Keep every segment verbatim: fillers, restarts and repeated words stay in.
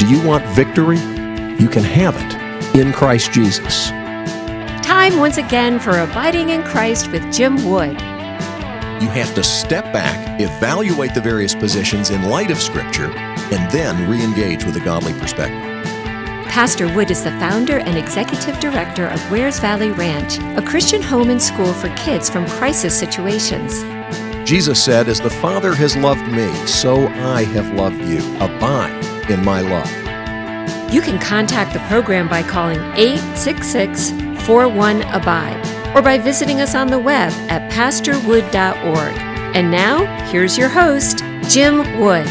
Do you want victory? You can have it in Christ Jesus. Time once again for Abiding in Christ with Jim Wood. You have to step back, evaluate the various positions in light of Scripture, and then re-engage with a godly perspective. Pastor Wood is the founder and executive director of Wares Valley Ranch, a Christian home and school for kids from crisis situations. Jesus said, "As the Father has loved me, so I have loved you. Abide in my love." You can contact the program by calling eight six six, four one, ABIDE or by visiting us on the web at pastor wood dot org. And now, here's your host, Jim Wood.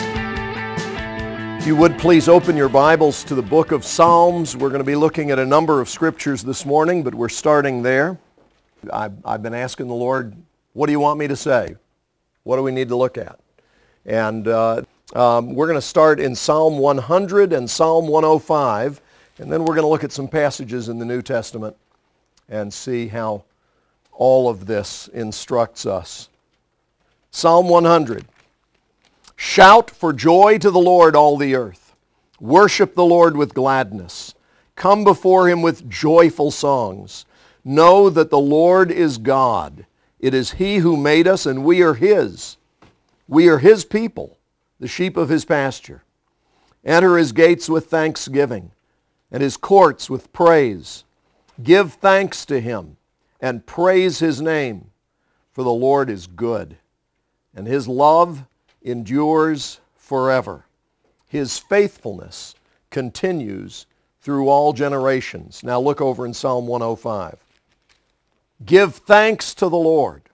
If you would please open your Bibles to the book of Psalms. We're going to be looking at a number of scriptures this morning, but we're starting there. I've, I've been asking the Lord, what do you want me to say? What do we need to look at? And uh, um, we're going to start in Psalm one hundred and Psalm one oh five, and then we're going to look at some passages in the New Testament and see how all of this instructs us. Psalm one hundred. Shout for joy to the Lord, all the earth. Worship the Lord with gladness. Come before him with joyful songs. Know that the Lord is God. It is he who made us, and we are his. We are his people, the sheep of his pasture. Enter his gates with thanksgiving, and his courts with praise. Give thanks to him, and praise his name, for the Lord is good, and his love endures forever. His faithfulness continues through all generations. Now look over in Psalm one oh five. Give thanks to the Lord.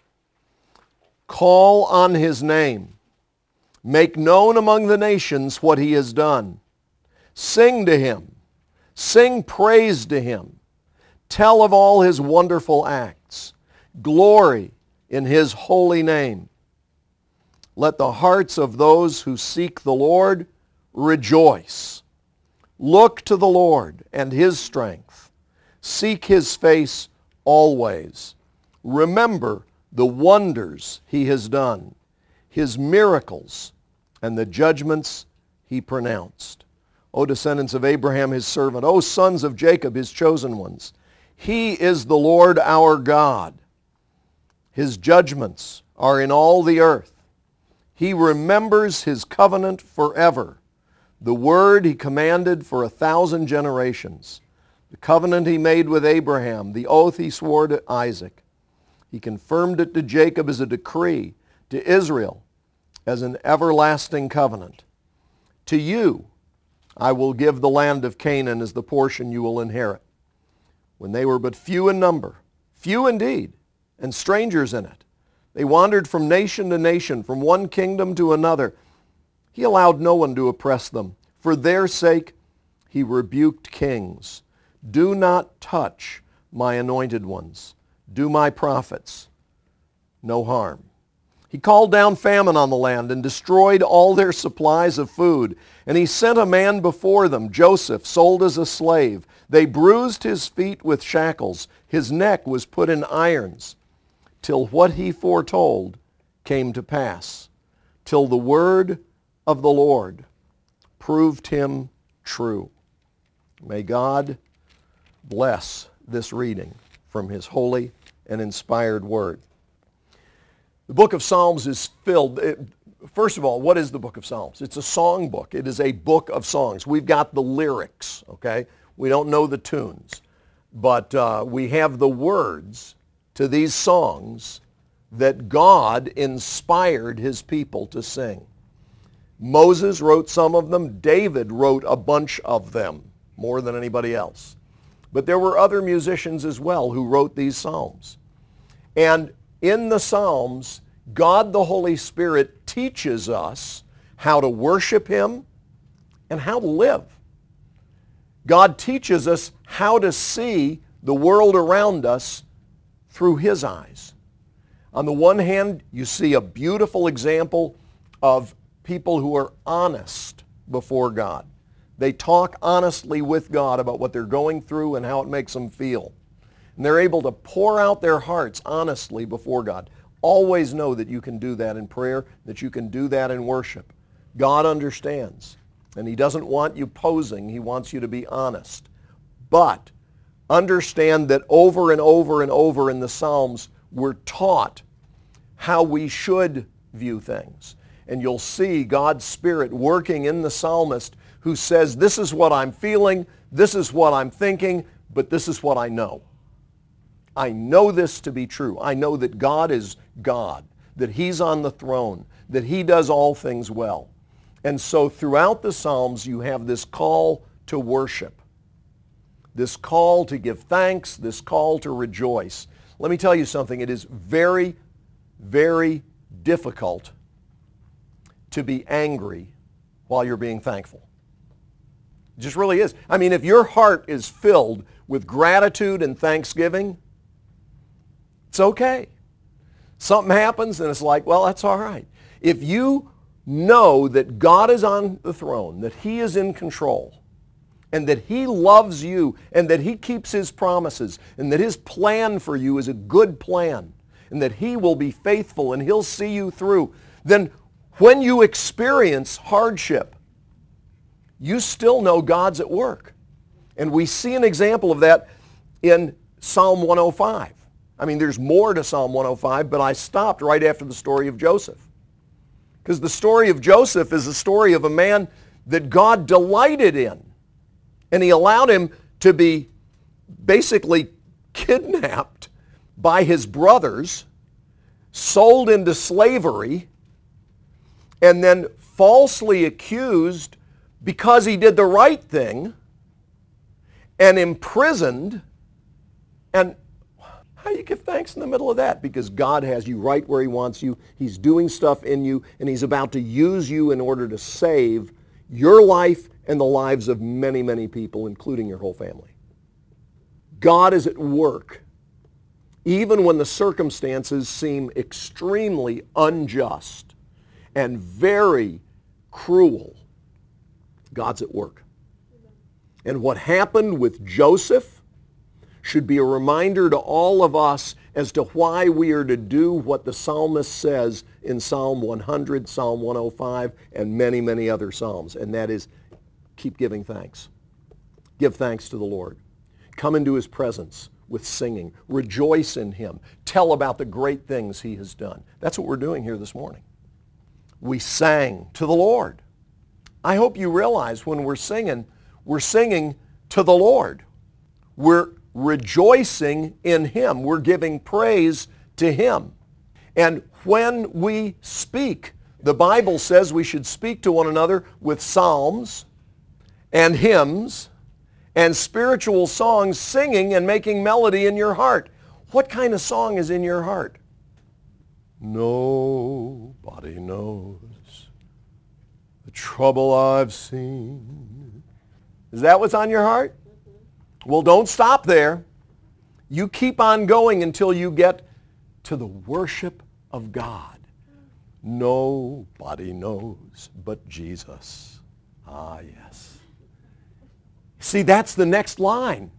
Call on his name. Make known among the nations what he has done. Sing to him. Sing praise to him. Tell of all his wonderful acts. Glory in his holy name. Let the hearts of those who seek the Lord rejoice. Look to the Lord and his strength. Seek his face always. Remember the wonders he has done, his miracles, and the judgments he pronounced. O descendants of Abraham, his servant, O sons of Jacob, his chosen ones, he is the Lord our God. His judgments are in all the earth. He remembers his covenant forever, the word he commanded for a thousand generations, the covenant he made with Abraham, the oath he swore to Isaac. He confirmed it to Jacob as a decree, to Israel as an everlasting covenant. To you I will give the land of Canaan as the portion you will inherit. When they were but few in number, few indeed, and strangers in it, they wandered from nation to nation, from one kingdom to another. He allowed no one to oppress them. For their sake he rebuked kings. Do not touch my anointed ones. Do my prophets no harm. He called down famine on the land and destroyed all their supplies of food. And he sent a man before them, Joseph, sold as a slave. They bruised his feet with shackles. His neck was put in irons, till what he foretold came to pass, till the word of the Lord proved him true. May God bless this reading from his holy and inspired word. The book of Psalms is filled. It, first of all, what is the book of Psalms? It's a song book. It is a book of songs. We've got the lyrics, okay? We don't know the tunes, but uh, we have the words to these songs that God inspired his people to sing. Moses wrote some of them. David wrote a bunch of them, more than anybody else. But there were other musicians as well who wrote these psalms. And in the Psalms, God the Holy Spirit teaches us how to worship him and how to live. God teaches us how to see the world around us through his eyes. On the one hand, you see a beautiful example of people who are honest before God. They talk honestly with God about what they're going through and how it makes them feel. And they're able to pour out their hearts honestly before God. Always know that you can do that in prayer, that you can do that in worship. God understands. And he doesn't want you posing. He wants you to be honest. But understand that over and over and over in the Psalms, we're taught how we should view things. And you'll see God's Spirit working in the psalmist who says, this is what I'm feeling, this is what I'm thinking, but this is what I know. I know this to be true. I know that God is God, that he's on the throne, that he does all things well. And so throughout the Psalms, you have this call to worship, this call to give thanks, this call to rejoice. Let me tell you something. It is very, very difficult to be angry while you're being thankful. It just really is. I mean, if your heart is filled with gratitude and thanksgiving, it's okay. Something happens and it's like, well, that's all right. If you know that God is on the throne, that he is in control, and that he loves you, and that he keeps his promises, and that his plan for you is a good plan, and that he will be faithful and he'll see you through, then when you experience hardship, you still know God's at work. And we see an example of that in Psalm one oh five. I mean, there's more to Psalm one oh five, but I stopped right after the story of Joseph. Because the story of Joseph is the story of a man that God delighted in. And he allowed him to be basically kidnapped by his brothers, sold into slavery, and then falsely accused because he did the right thing, and imprisoned. And how do you give thanks in the middle of that? Because God has you right where he wants you. He's doing stuff in you, and he's about to use you in order to save your life and the lives of many, many people, including your whole family. God is at work, even when the circumstances seem extremely unjust and very cruel. God's at work. And what happened with Joseph should be a reminder to all of us as to why we are to do what the psalmist says in Psalm one hundred, Psalm one oh five, and many, many other psalms. And that is, keep giving thanks. Give thanks to the Lord. Come into his presence with singing. Rejoice in him. Tell about the great things he has done. That's what we're doing here this morning. We sang to the Lord. I hope you realize when we're singing, we're singing to the Lord. We're rejoicing in him. We're giving praise to him. And when we speak, the Bible says we should speak to one another with psalms and hymns and spiritual songs, singing and making melody in your heart. What kind of song is in your heart? Nobody knows the trouble I've seen. Is that what's on your heart? Well, don't stop there. You keep on going until you get to the worship of God. Nobody knows but Jesus. Ah, yes. See, that's the next line.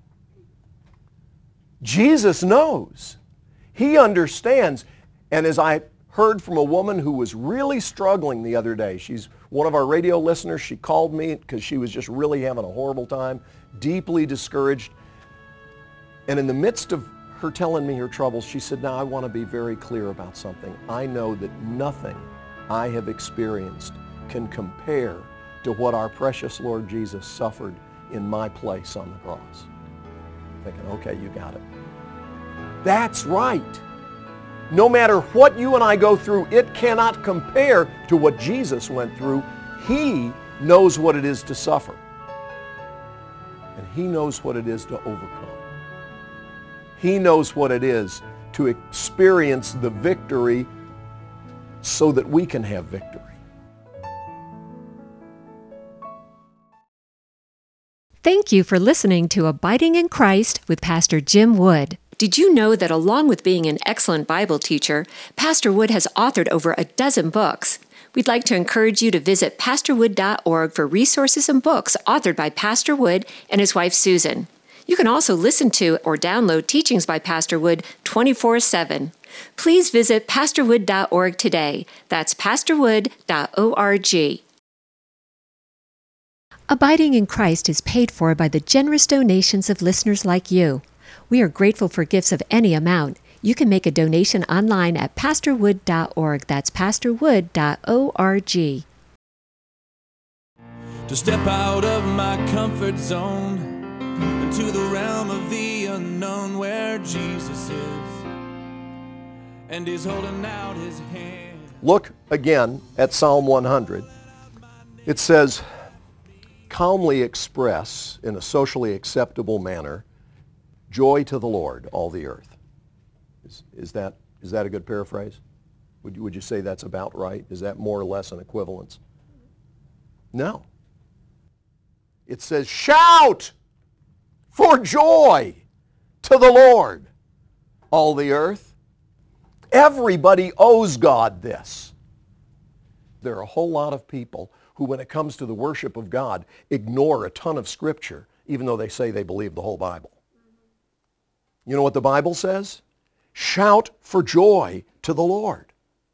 Jesus knows. He understands. And as I heard from a woman who was really struggling the other day, she's one of our radio listeners. She called me because she was just really having a horrible time, deeply discouraged. And in the midst of her telling me her troubles, she said, now I want to be very clear about something. I know that nothing I have experienced can compare to what our precious Lord Jesus suffered in my place on the cross. Thinking, okay, you got it. That's right. No matter what you and I go through, it cannot compare to what Jesus went through. He knows what it is to suffer. And he knows what it is to overcome. He knows what it is to experience the victory so that we can have victory. Thank you for listening to Abiding in Christ with Pastor Jim Wood. Did you know that along with being an excellent Bible teacher, Pastor Wood has authored over a dozen books? We'd like to encourage you to visit pastor wood dot org for resources and books authored by Pastor Wood and his wife Susan. You can also listen to or download teachings by Pastor Wood twenty-four seven. Please visit pastor wood dot org today. That's pastor wood dot org. Abiding in Christ is paid for by the generous donations of listeners like you. We are grateful for gifts of any amount. You can make a donation online at pastor wood dot org. That's pastor wood dot org. To step out of my comfort zone into the realm of the unknown where Jesus is, and He's holding out His hand. Look again at Psalm one hundred. It says, calmly express in a socially acceptable manner joy to the Lord, all the earth. Is, is that is that a good paraphrase? Would you, would you say that's about right? Is that more or less an equivalence? No. It says, shout for joy to the Lord, all the earth. Everybody owes God this. There are a whole lot of people who, when it comes to the worship of God, ignore a ton of Scripture, even though they say they believe the whole Bible. You know what the Bible says? Shout for joy to the Lord,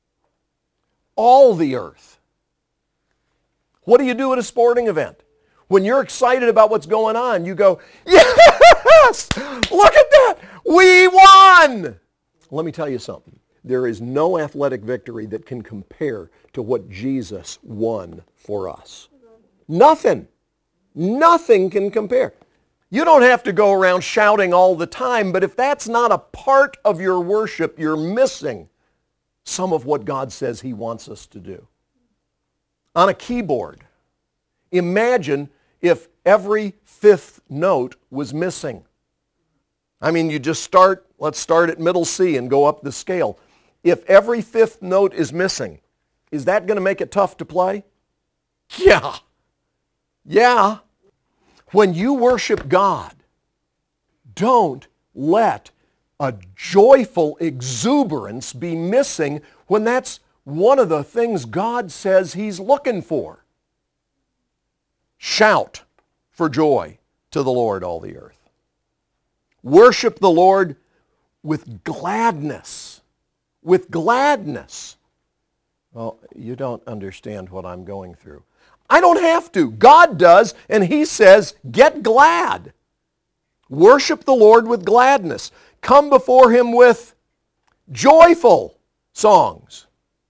all the earth. What do you do at a sporting event? When you're excited about what's going on, you go, yes! Look at that! We won! Let me tell you something. There is no athletic victory that can compare to what Jesus won for us. Nothing. Nothing can compare. You don't have to go around shouting all the time, but if that's not a part of your worship, you're missing some of what God says He wants us to do. On a keyboard, imagine if every fifth note was missing. I mean, you just start, let's start at middle C and go up the scale. If every fifth note is missing, is that going to make it tough to play? Yeah. Yeah. When you worship God, don't let a joyful exuberance be missing when that's one of the things God says He's looking for. Shout for joy to the Lord, all the earth. Worship the Lord with gladness. With gladness. Well, you don't understand what I'm going through. I don't have to. God does, and He says, get glad. Worship the Lord with gladness. Come before Him with joyful songs.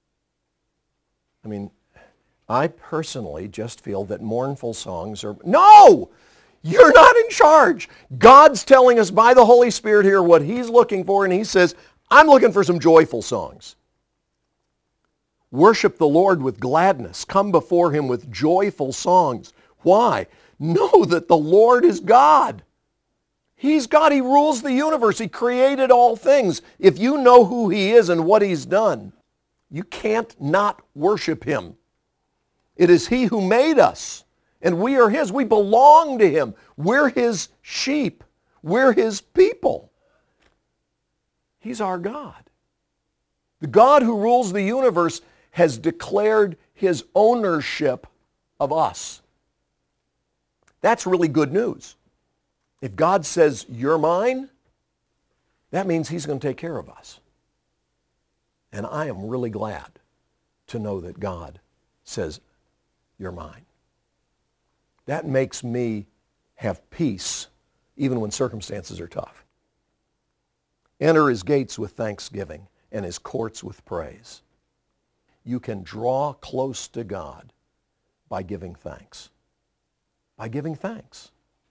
I mean, I personally just feel that mournful songs are... No! You're not in charge. God's telling us by the Holy Spirit here what He's looking for, and He says, I'm looking for some joyful songs. Worship the Lord with gladness. Come before Him with joyful songs. Why? Know that the Lord is God. He's God. He rules the universe. He created all things. If you know who He is and what He's done, you can't not worship Him. It is He who made us, and we are His. We belong to Him. We're His sheep. We're His people. He's our God. The God who rules the universe has declared His ownership of us. That's really good news. If God says, you're mine, that means He's going to take care of us. And I am really glad to know that God says, you're mine. That makes me have peace even when circumstances are tough. Enter His gates with thanksgiving and His courts with praise. You can draw close to God by giving thanks. By giving thanks.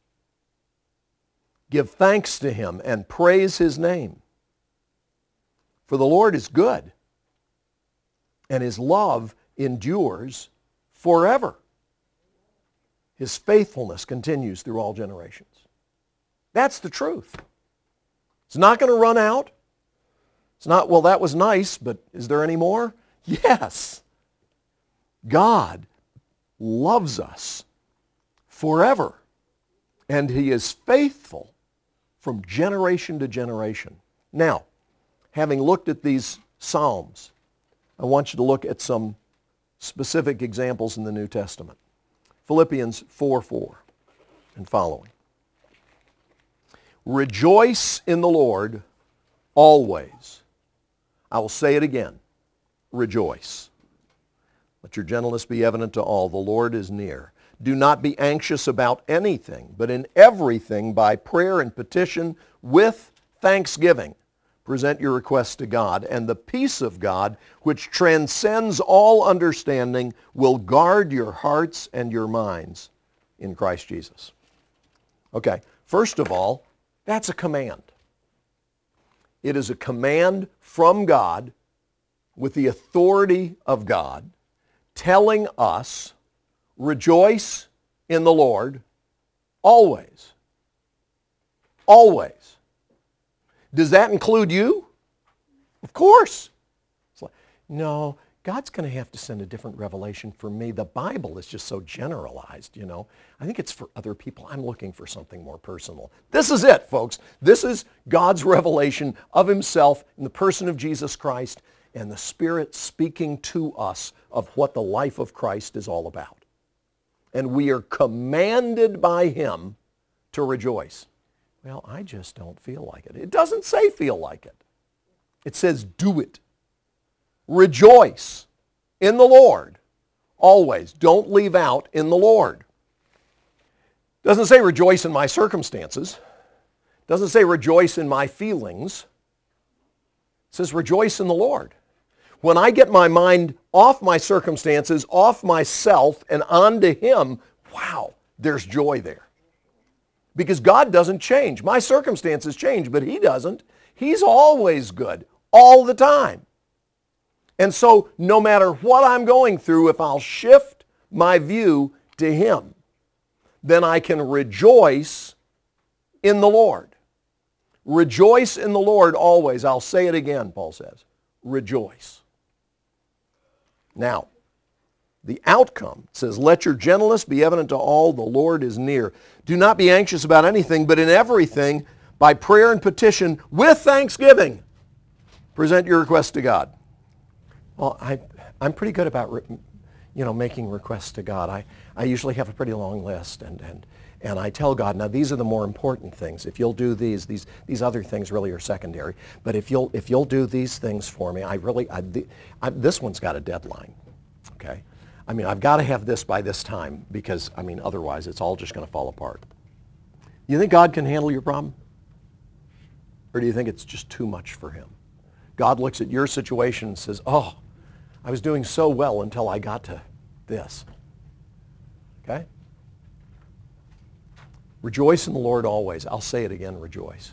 Give thanks to Him and praise His name. For the Lord is good, and His love endures forever. His faithfulness continues through all generations. That's the truth. It's not going to run out. It's not, well, that was nice, but is there any more? Yes. God loves us forever, and He is faithful from generation to generation. Now, having looked at these Psalms, I want you to look at some specific examples in the New Testament. Philippians four four and following. Rejoice in the Lord always. I will say it again. Rejoice. Let your gentleness be evident to all. The Lord is near. do not be anxious about anything, but in everything by prayer and petition with thanksgiving. Present your requests to God, and the peace of God, which transcends all understanding, will guard your hearts and your minds in Christ Jesus. Okay, first of all, that's a command. It is a command from God with the authority of God telling us, rejoice in the Lord always. Always. Does that include you? Of course. It's like, no, God's going to have to send a different revelation for me. The Bible is just so generalized, you know. I think it's for other people. I'm looking for something more personal. This is it, folks. This is God's revelation of himself in the person of Jesus Christ and the Spirit speaking to us of what the life of Christ is all about. And we are commanded by him to rejoice. Well, I just don't feel like it. It doesn't say feel like it. It says do it. Rejoice in the Lord always. Don't leave out in the Lord. It doesn't say rejoice in my circumstances. It doesn't say rejoice in my feelings. It says rejoice in the Lord. When I get my mind off my circumstances, off myself, and onto him, wow, there's joy there. Because God doesn't change. My circumstances change, but he doesn't. He's always good, all the time. And so no matter what I'm going through, if I'll shift my view to him, then I can rejoice in the Lord. Rejoice in the Lord always. I'll say it again, Paul says. Rejoice. Now, the outcome says, let your gentleness be evident to all, the Lord is near. Do not be anxious about anything, but in everything, by prayer and petition, with thanksgiving, present your requests to God. Well, I, I'm pretty good about, you know, making requests to God. I, I usually have a pretty long list, and, and, and I tell God, now these are the more important things. If you'll do these, these, these other things really are secondary. But if you'll, if you'll do these things for me, I really, I, I, this one's got a deadline, okay? I mean, I've got to have this by this time because, I mean, otherwise it's all just going to fall apart. You think God can handle your problem? Or do you think it's just too much for him? God looks at your situation and says, oh, I was doing so well until I got to this. Okay? Rejoice in the Lord always. I'll say it again, rejoice.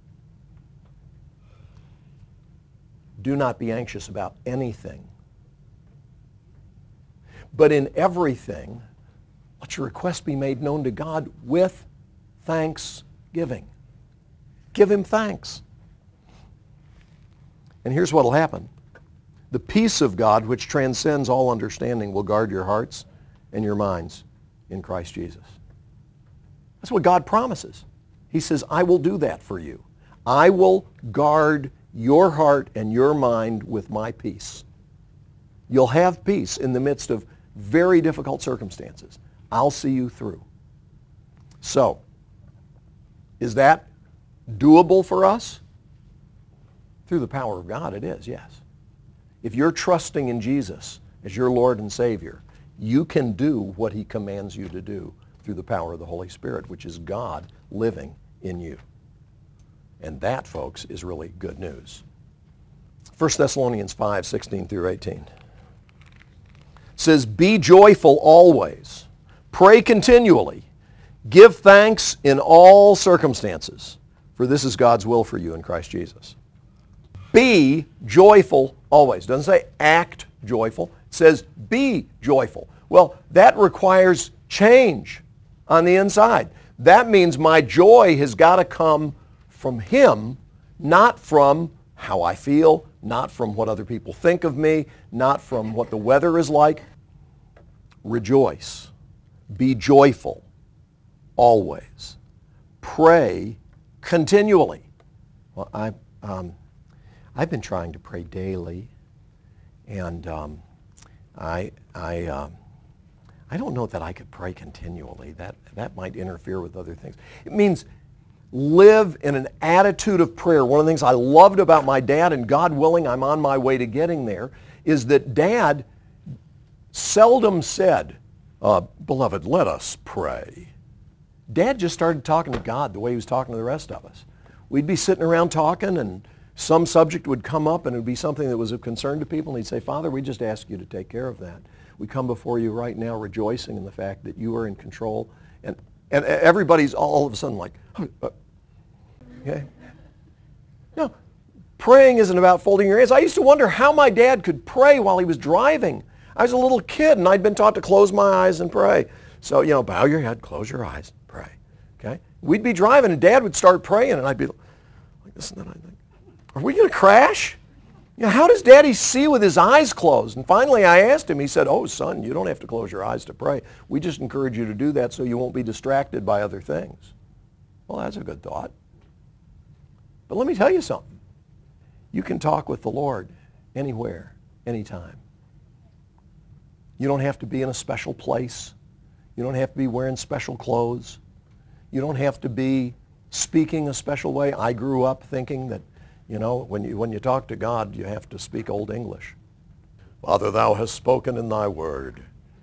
Do not be anxious about anything. But in everything, let your request be made known to God with thanksgiving. Give him thanks. And here's what will happen. The peace of God, which transcends all understanding, will guard your hearts and your minds in Christ Jesus. That's what God promises. He says, I will do that for you. I will guard your heart and your mind with my peace. You'll have peace in the midst of very difficult circumstances. I'll see you through. So, is that doable for us? Through the power of God, it is, yes. If you're trusting in Jesus as your Lord and Savior, you can do what he commands you to do through the power of the Holy Spirit, which is God living in you. And that, folks, is really good news. First Thessalonians five, sixteen through eighteen. Says, be joyful always. Pray continually. Give thanks in all circumstances, for this is God's will for you in Christ Jesus. Be joyful always. It doesn't say act joyful. It says be joyful. Well, that requires change on the inside. That means my joy has got to come from him, not from how I feel, not from what other people think of me, not from what the weather is like. Rejoice. Be joyful always. Pray continually. Well, I, um, I've been trying to pray daily, and um, I, I, uh, I don't know that I could pray continually. That, that might interfere with other things. It means live in an attitude of prayer. One of the things I loved about my dad, and God willing, I'm on my way to getting there, is that Dad seldom said, Uh, beloved, let us pray. Dad just started talking to God the way he was talking to the rest of us. We'd be sitting around talking, and some subject would come up, and it would be something that was of concern to people, and he'd say, Father, we just ask you to take care of that. We come before you right now rejoicing in the fact that you are in control. And, and everybody's all of a sudden like, oh, okay? No, praying isn't about folding your hands. I used to wonder how my dad could pray while he was driving. I was a little kid, and I'd been taught to close my eyes and pray. So, you know, bow your head, close your eyes, pray. Okay? We'd be driving, and Dad would start praying, and I'd be like this, and then I'd think, are we going to crash? You know, how does Daddy see with his eyes closed? And finally I asked him, he said, oh, son, you don't have to close your eyes to pray. We just encourage you to do that so you won't be distracted by other things. Well, that's a good thought. But let me tell you something. You can talk with the Lord anywhere, anytime. You don't have to be in a special place. You don't have to be wearing special clothes. You don't have to be speaking a special way. I grew up thinking that, you know, when you, when you talk to God, you have to speak Old English. Father, thou hast spoken in thy word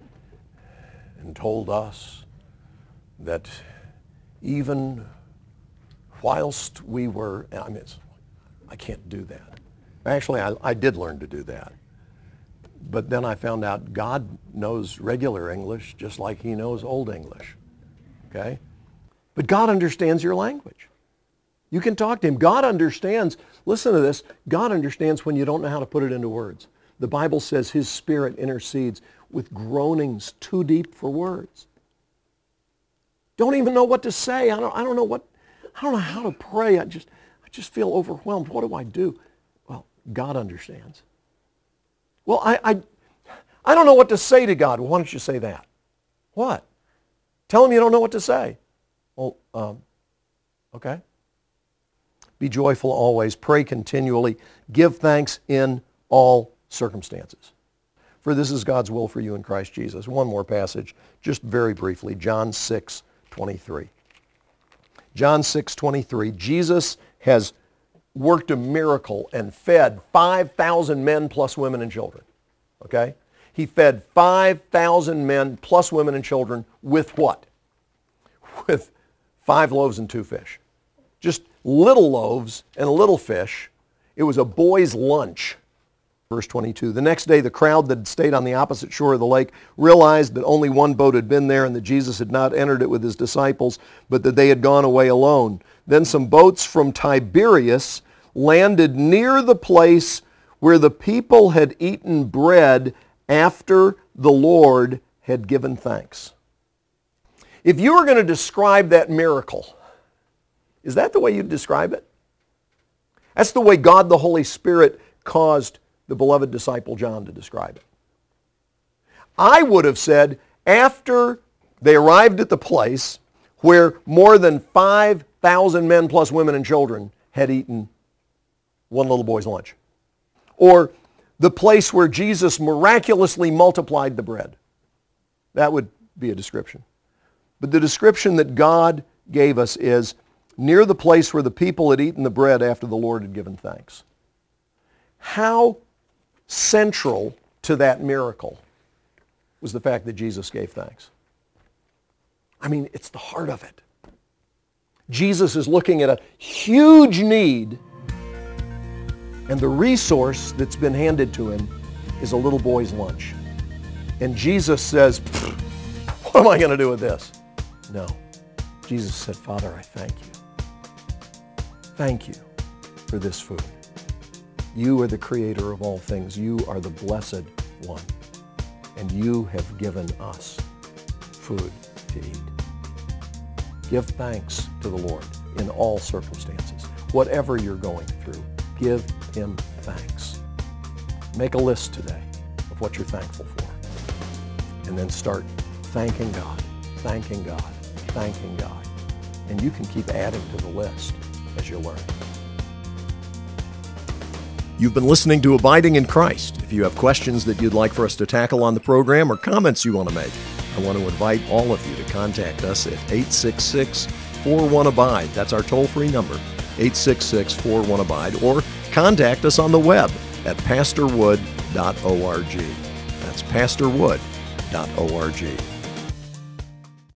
and told us that even whilst we were, I mean, it's, I can't do that. Actually, I, I did learn to do that. But then I found out God knows regular English just like he knows Old English. Okay? But God understands your language. You can talk to him. God understands, listen to this, God understands when you don't know how to put it into words. The Bible says his Spirit intercedes with groanings too deep for words. Don't even know what to say. I don't, I don't know what, I don't know how to pray. I just, I just feel overwhelmed. What do I do? Well, God understands. Well, I, I, I don't know what to say to God. Well, why don't you say that? What? Tell him you don't know what to say. Well, um, okay. Be joyful always. Pray continually. Give thanks in all circumstances. For this is God's will for you in Christ Jesus. One more passage, just very briefly. John six twenty-three. John six twenty-three. Jesus has worked a miracle and fed five thousand men plus women and children. Okay? He fed five thousand men plus women and children with what? With five loaves and two fish. Just little loaves and a little fish. It was a boy's lunch. Verse twenty-two. The next day the crowd that had stayed on the opposite shore of the lake realized that only one boat had been there and that Jesus had not entered it with his disciples, but that they had gone away alone. Then some boats from Tiberias landed near the place where the people had eaten bread after the Lord had given thanks. If you were going to describe that miracle, is that the way you'd describe it? That's the way God the Holy Spirit caused the beloved disciple John to describe it. I would have said after they arrived at the place where more than five thousand men plus women and children had eaten one little boy's lunch. Or the place where Jesus miraculously multiplied the bread. That would be a description. But the description that God gave us is near the place where the people had eaten the bread after the Lord had given thanks. How central to that miracle was the fact that Jesus gave thanks. I mean, it's the heart of it. Jesus is looking at a huge need, and the resource that's been handed to him is a little boy's lunch. And Jesus says, what am I going to do with this? No. Jesus said, Father, I thank you. Thank you for this food. You are the creator of all things. You are the blessed one. And you have given us food to eat. Give thanks to the Lord in all circumstances. Whatever you're going through, give him thanks. Make a list today of what you're thankful for. And then start thanking God, thanking God, thanking God. And you can keep adding to the list as you learn. You've been listening to Abiding in Christ. If you have questions that you'd like for us to tackle on the program or comments you want to make, I want to invite all of you to contact us at eight six six, four one, abide. That's our toll-free number, eight six six, four one, abide. Or contact us on the web at pastor wood dot org. That's pastor wood dot org.